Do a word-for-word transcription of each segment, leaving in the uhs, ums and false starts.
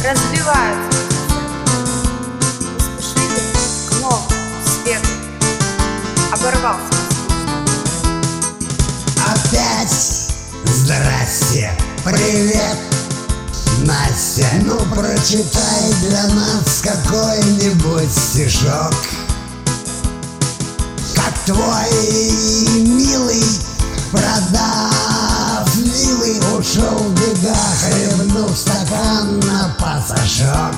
разбиваются. Мы спешили к новому свету, оборвался. Опять здрасте, привет, Настя. Ну прочитай для нас какой-нибудь стишок. Как твой милый, продав вилы, ушел в бегах, хлебнув стакан на пасашок.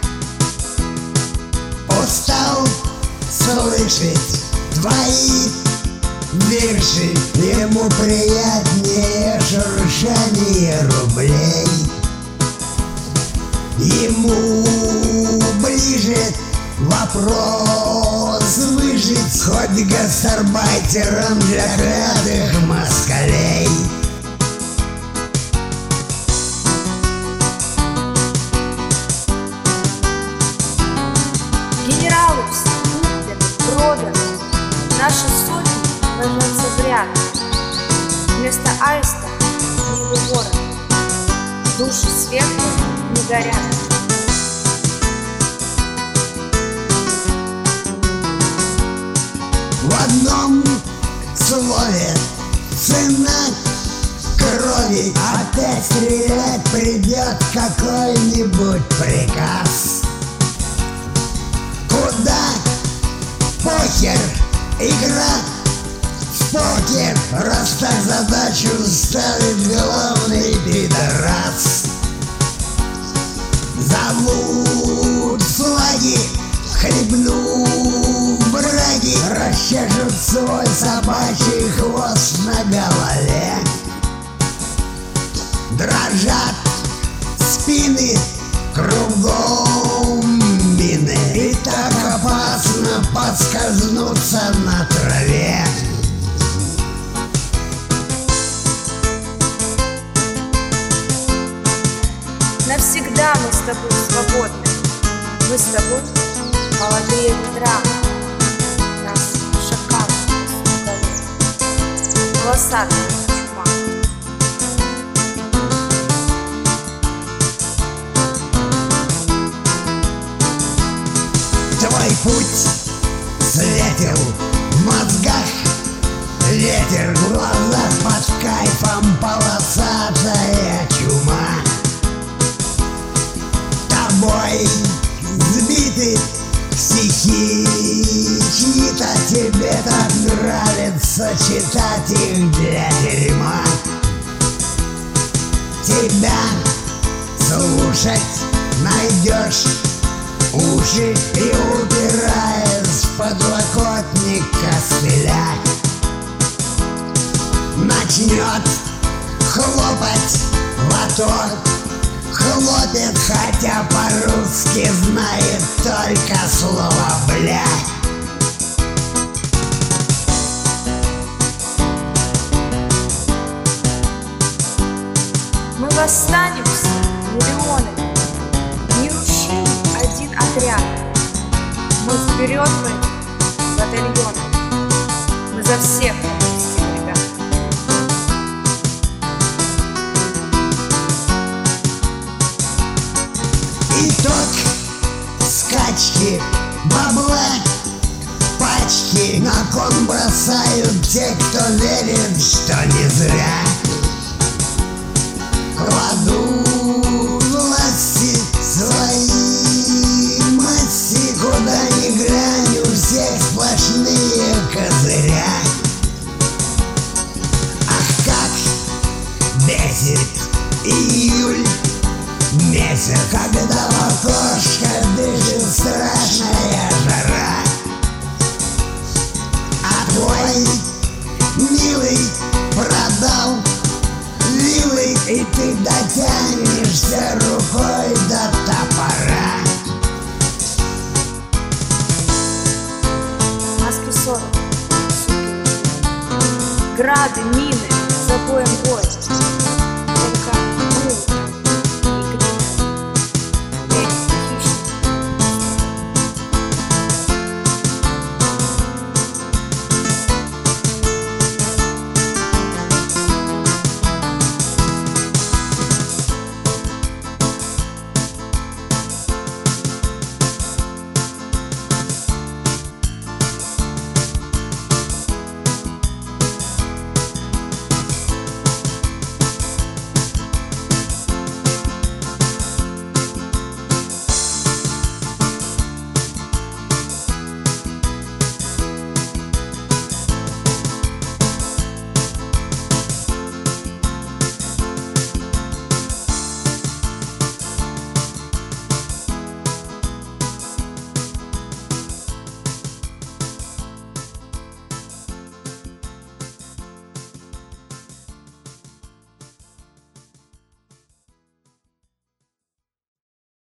Устал слышать твои вирши, ему приятнее шуршание рублей. Ему ближе вопрос выжить хоть гастарбайтером для клятых москалей. Генералу куплены, проданы, наши сотни ложатся в ряд. Вместо аиста небо ворон, души светлые не горят. В одном слове цена крови. Опять стрелять придет какой-нибудь приказ. Куда похер, игра в покер, раз так задачу ставит главный пидорас. Зовут флаги, хлебну браги, расчешут свой собачий хвост на голове. Дрожат спины, кругом мины, и так опасно подскользнуться на траве. Навсегда мы с тобой свободны, мы с тобой молодые ветра. Нас шакалы стукают, волосатая чума. Твой путь светил в мозгах, ветер в глазах, под кайфом полосатая чума. Тобой сбиты стихи чьи-то, тебе так нравится читать их для дерьма. Тебя слушать найдешь уши и упираясь в подлокотник костыля. Начнет хлопать лоток, хлопет, хотя по-русски знает только слово «бля». Мы восстанемся миллионами, не ручей один отряд. Мы вперед пойдем батальоном, мы за всех отомстим, ребят. Итог скачки бабла, пачки на кон бросают те, кто верит, что не зря. Кладут власти свои масти, куда ни глянь, у всех сплошные козыря. Ах, как бесит июль месяц, когда в окошко дышит страшная жара. А твой милый продал вилы, и ты дотянешься рукой до топора. Маски сорок, суки, грады, мины, забоем бой.